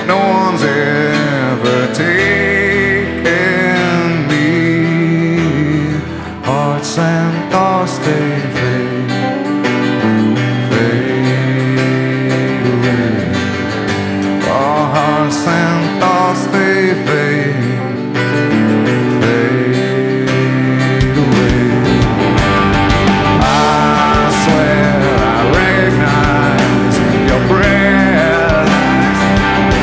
No one's ever taken me. Hearts and thoughts they fade, fade away. Our hearts and